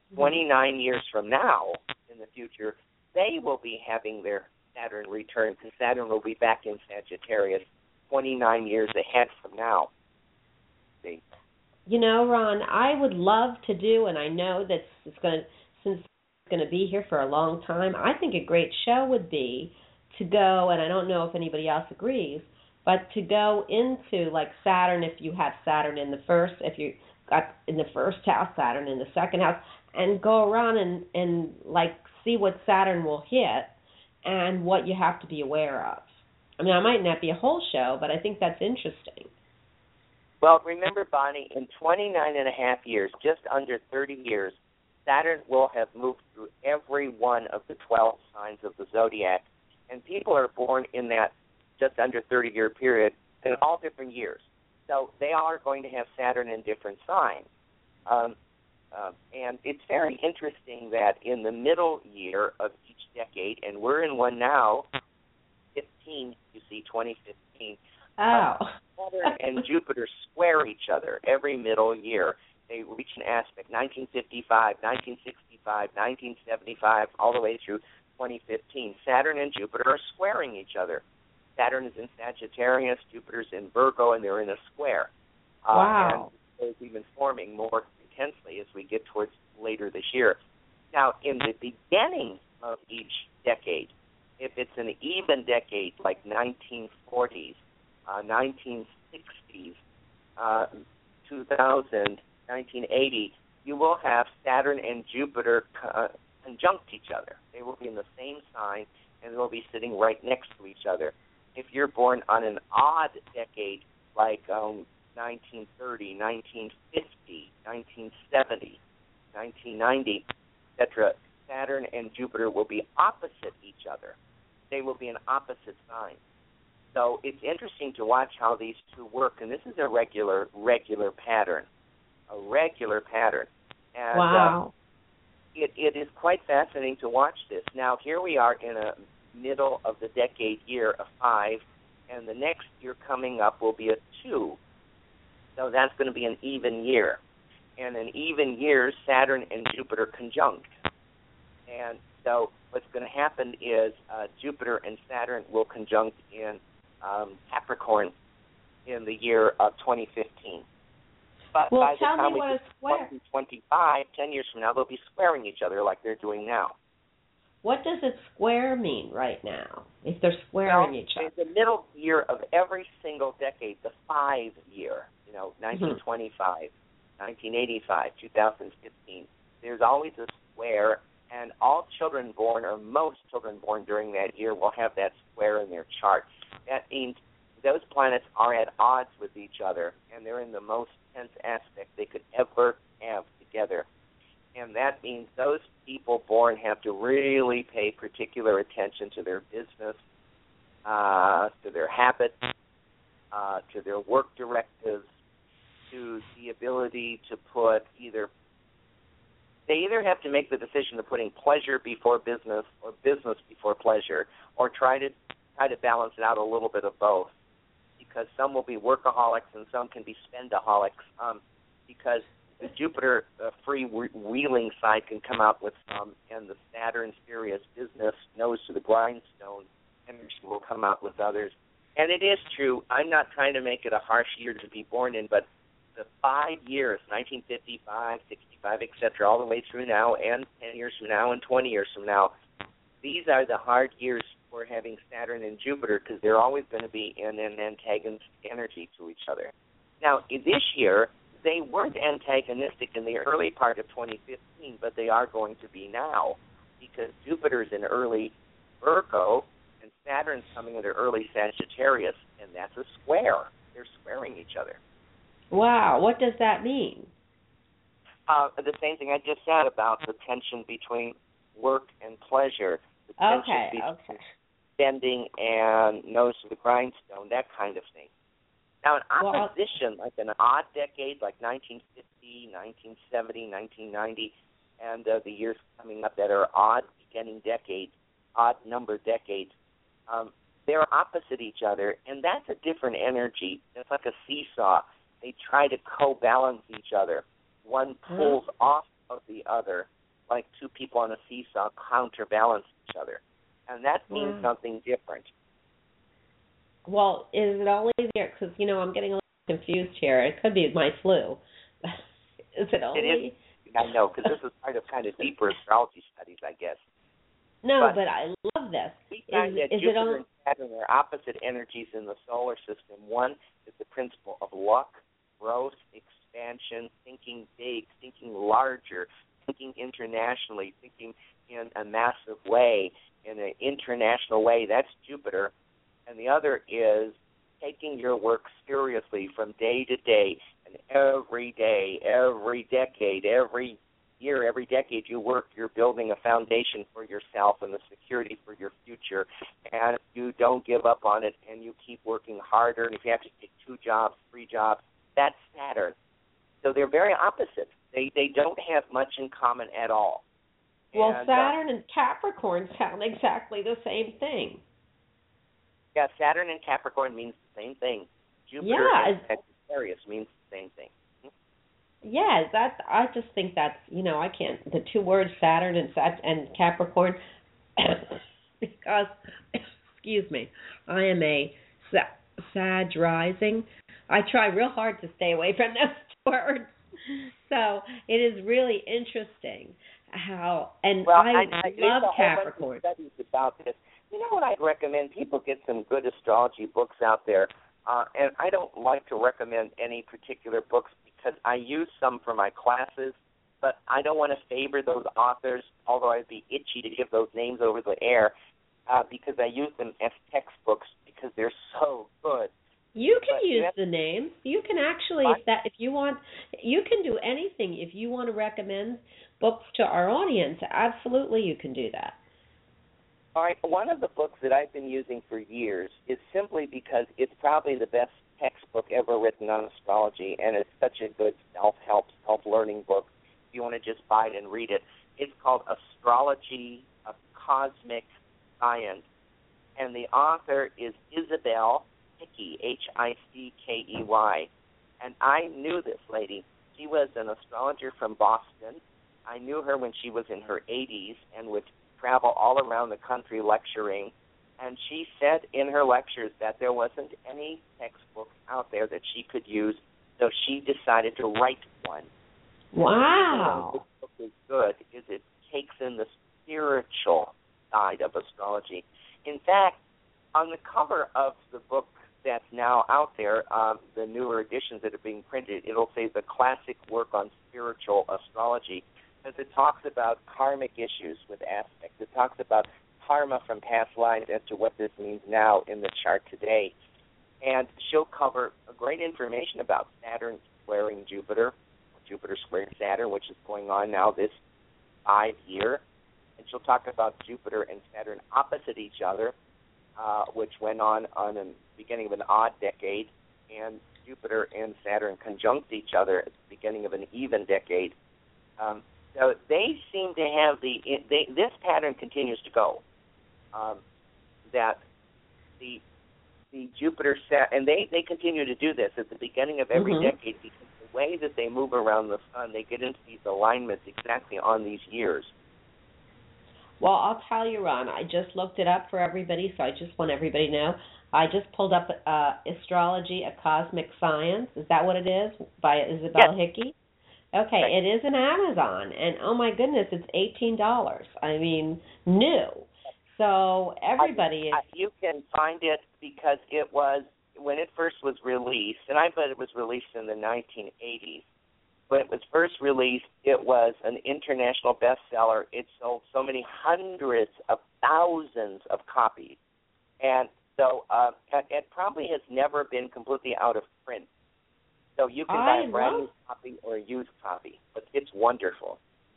29 years from now, in the future, they will be having their Saturn return, because Saturn will be back in Sagittarius 29 years ahead from now. See? Ron, I would love to do, and I know that since it's going to be here for a long time, I think a great show would be to go, and I don't know if anybody else agrees, but to go into like Saturn, if you have Saturn in the first, if you got in the first house, Saturn in the second house, and go around and like see what Saturn will hit and what you have to be aware of. I mean, it might not be a whole show, but I think that's interesting. Well, remember, Bonnie, in 29 and a half years, just under 30 years, Saturn will have moved through every one of the 12 signs of the zodiac, and people are born in that just under 30-year period in all different years. So they all are going to have Saturn in different signs. And it's very interesting that in the middle year of each decade, and we're in one now, 15, you see, 2015, Saturn and Jupiter square each other every middle year. They reach an aspect, 1955, 1965, 1975, all the way through 2015. Saturn and Jupiter are squaring each other. Saturn is in Sagittarius, Jupiter's in Virgo, and they're in a square. Wow. And it's even forming more intensely as we get towards later this year. Now, in the beginning of each decade, if it's an even decade like 1940s, 1960s, 2000, 1980, you will have Saturn and Jupiter conjunct each other. They will be in the same sign, and they'll be sitting right next to each other. If you're born on an odd decade like 1930, 1950, 1970, 1990, etc., Saturn and Jupiter will be opposite each other. They will be in opposite signs. So it's interesting to watch how these two work, and this is a regular pattern, And, wow. It is quite fascinating to watch this. Now, here we are in a middle of the decade year of 5, and the next year coming up will be a 2. So that's going to be an even year. And in even years, Saturn and Jupiter conjunct. And so what's going to happen is Jupiter and Saturn will conjunct in Capricorn in the year of 2015. But well, by the tell time me we what a get square. 2025, 10 years from now, they'll be squaring each other like they're doing now. What does a square mean right now? If they're squaring each other, in the middle year of every single decade, the 5 year, 1925, 1985, 2015, there's always a square, and all children born, or most children born during that year, will have that square in their chart. That means those planets are at odds with each other, and they're in the most tense aspect they could ever have together. And that means those people born have to really pay particular attention to their business, to their habits, to their work directives, to the ability to put they either have to make the decision of putting pleasure before business or business before pleasure, or try to balance it out a little bit of both, because some will be workaholics and some can be spendaholics, because the Jupiter free-wheeling side can come out with some, and the Saturn serious business, nose to the grindstone energy will come out with others. And it is true, I'm not trying to make it a harsh year to be born in, but the 5 years, 1955, 65, etc., all the way through now, and 10 years from now, and 20 years from now, these are the hard years for having Saturn and Jupiter, because they're always going to be in an antagonistic energy to each other. Now, this year, they weren't antagonistic in the early part of 2015, but they are going to be now, because Jupiter's in early Virgo, and Saturn's coming into early Sagittarius, and that's a square. They're squaring each other. Wow, what does that mean? The same thing I just said about the tension between work and pleasure, the tension between spending and nose to the grindstone, that kind of thing. Now, an opposition, like an odd decade, like 1950, 1970, 1990, and the years coming up that are odd beginning decades, odd number decades, they're opposite each other, and that's a different energy. It's like a seesaw. They try to co-balance each other. One pulls off of the other, like two people on a seesaw counterbalance each other. And that means something different. Well, is it only there? Because, I'm getting a little confused here. It could be my flu. Is it only? It is. I know, because this is part of kind of deeper astrology studies, I guess. No, but I love this. We find that Jupiter and Saturn are opposite energies in the solar system. One is the principle of luck, growth, expansion, thinking big, thinking larger, thinking internationally, thinking in a massive way, in an international way. That's Jupiter. And the other is taking your work seriously from day to day, and every day, every decade, every year, every decade you work, you're building a foundation for yourself and the security for your future, and you don't give up on it, and you keep working harder, and if you have to take 2 jobs, 3 jobs, that's Saturn. So they're very opposite. They don't have much in common at all. Well, and, Saturn and Capricorn sound exactly the same thing. Yeah, Saturn and Capricorn means the same thing. Jupiter and Sagittarius means the same thing. Yeah, I just think that's, I can't, the two words Saturn and Capricorn, because, excuse me, I am a Sag rising. I try real hard to stay away from those words. So it is really interesting how, and I love Capricorn. Studies about this. You know what I'd recommend? People get some good astrology books out there, and I don't like to recommend any particular books because I use some for my classes, but I don't want to favor those authors, although I'd be itchy to give those names over the air, because I use them as textbooks because they're so good. You can use the names. You can actually, if you want, you can do anything. If you want to recommend books to our audience, absolutely you can do that. All right, one of the books that I've been using for years is simply because it's probably the best textbook ever written on astrology, and it's such a good self-help, self-learning book. If you want to just buy it and read it, it's called Astrology, A Cosmic Science, and the author is Isabel Hickey, Hickey, and I knew this lady. She was an astrologer from Boston. I knew her when she was in her 80s and would travel all around the country lecturing, and she said in her lectures that there wasn't any textbook out there that she could use, so she decided to write one. Wow. This book is good is it takes in the spiritual side of astrology. In fact, on the cover of the book that's now out there, the newer editions that are being printed, it'll say the classic work on spiritual astrology, because it talks about karmic issues with aspects. It talks about karma from past lives as to what this means now in the chart today. And she'll cover great information about Saturn squaring Jupiter, Jupiter squaring Saturn, which is going on now this 5 year. And she'll talk about Jupiter and Saturn opposite each other, which went on the beginning of an odd decade, and Jupiter and Saturn conjunct each other at the beginning of an even decade. So they seem to have this pattern continues to go. That the Jupiter and they continue to do this at the beginning of every decade, because the way that they move around the sun, they get into these alignments exactly on these years. Well, I'll tell you, Ron, I just looked it up for everybody, so I just want everybody to know. I just pulled up Astrology, A Cosmic Science. Is that what it is? By Isabel Hickey? Okay, right. It is in Amazon, and oh my goodness, it's $18. I mean, new. So everybody you can find it because it was, when it first was released, and I bet it was released in the 1980s. When it was first released, it was an international bestseller. It sold so many hundreds of thousands of copies. And so it probably has never been completely out of print. So you can buy a brand new copy or a used copy, but it's wonderful.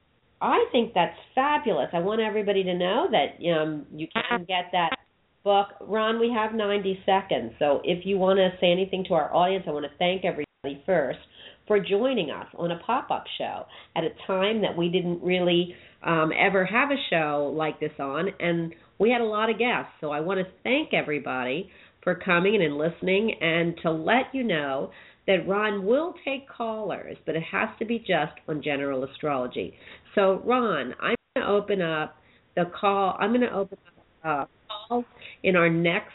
I think that's fabulous. I want everybody to know that you can get that book. Ron, we have 90 seconds, so if you want to say anything to our audience, I want to thank everybody first for joining us on a pop-up show at a time that we didn't really ever have a show like this on, and we had a lot of guests. So I want to thank everybody for coming and listening, and to let you know that Ron will take callers, but it has to be just on general astrology. So, Ron, I'm going to open up the call. I'm going to open up calls in our next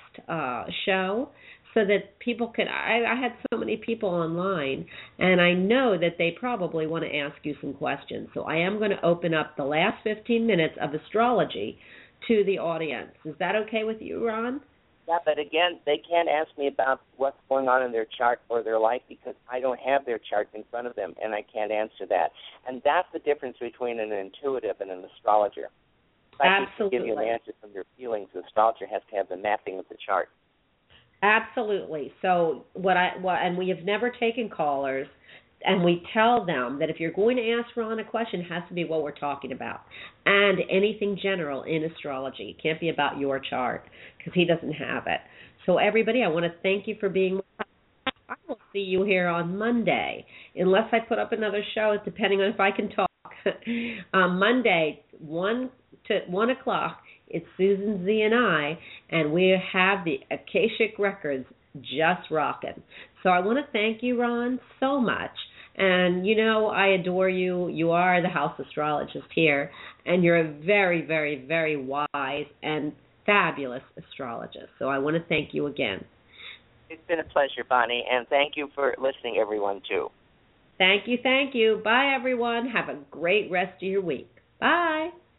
show, so that people can, I had so many people online, and I know that they probably want to ask you some questions. So I am going to open up the last 15 minutes of astrology to the audience. Is that okay with you, Ron? Yeah, but again, they can't ask me about what's going on in their chart or their life because I don't have their chart in front of them, and I can't answer that. And that's the difference between an intuitive and an astrologer. If I can give you an answer from your feelings, the astrologer has to have the mapping of the chart. Absolutely. So and we have never taken callers, and we tell them that if you're going to ask Ron a question, it has to be what we're talking about, and anything general in astrology. It can't be about your chart because he doesn't have it. So everybody, I want to thank you for being with us. I will see you here on Monday, unless I put up another show, depending on if I can talk. Monday, 1 o'clock, it's Susan Z and I, and we have the Akashic Records just rocking. So I want to thank you, Ron, so much. And, you know, I adore you. You are the house astrologist here, and you're a very, very, very wise and fabulous astrologist. So I want to thank you again. It's been a pleasure, Bonnie, and thank you for listening, everyone, too. Thank you, thank you. Bye, everyone. Have a great rest of your week. Bye.